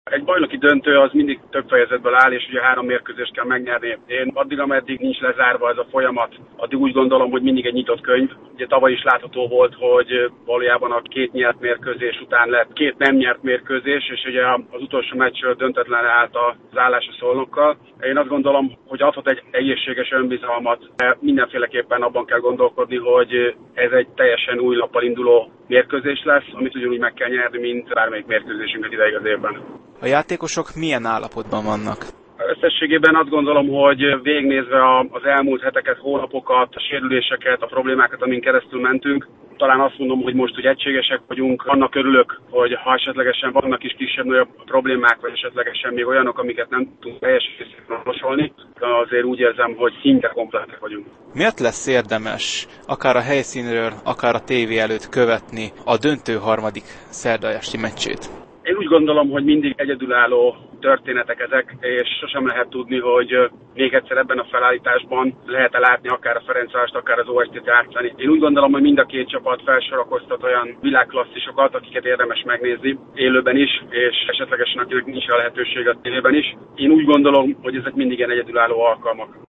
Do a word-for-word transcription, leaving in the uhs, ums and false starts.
Egy bajnoki döntő az mindig több fejezetből áll, és ugye három mérkőzést kell megnyerni. Én addig, ameddig nincs lezárva ez a folyamat, addig úgy gondolom, hogy mindig egy nyitott könyv. Ugye tavaly is látható volt, hogy valójában a két nyert mérkőzés után lett két nem nyert mérkőzés, és ugye az utolsó meccsről döntetlenre állt az állás a Szolnokkal. Én azt gondolom, hogy adhat egy egészséges önbizalmat, de mindenféleképpen abban kell gondolkodni, hogy ez egy teljesen új lappal induló mérkőzés lesz, amit ugyanúgy meg kell nyerni, mint bármelyik mérkőzésünket ideig az évben. A játékosok milyen állapotban vannak? Összességében azt gondolom, hogy végignézve az elmúlt heteket, hónapokat, a sérüléseket, a problémákat, amin keresztül mentünk, talán azt mondom, hogy most úgy egységesek vagyunk. Annak örülök, hogy ha esetlegesen vannak is kisebb-nagyobb problémák, vagy esetlegesen még olyanok, amiket nem tudunk teljes részében orvosolni, azért úgy érzem, hogy szinte komplettek vagyunk. Miért lesz érdemes akár a helyszínről, akár a tévé előtt követni a döntő harmadik szerda esti meccsét? Én úgy gondolom, hogy mindig egyedülálló történetek ezek, és sosem lehet tudni, hogy még egyszer ebben a felállításban lehet-e látni akár a Ferencvárost, akár az o es té-t játszani. Én úgy gondolom, hogy mind a két csapat felsorakoztat olyan világklasszisokat, akiket érdemes megnézni élőben is, és esetlegesen akinek nincs a lehetőség a tévében is. Én úgy gondolom, hogy ezek mindig ilyen egyedülálló alkalmak.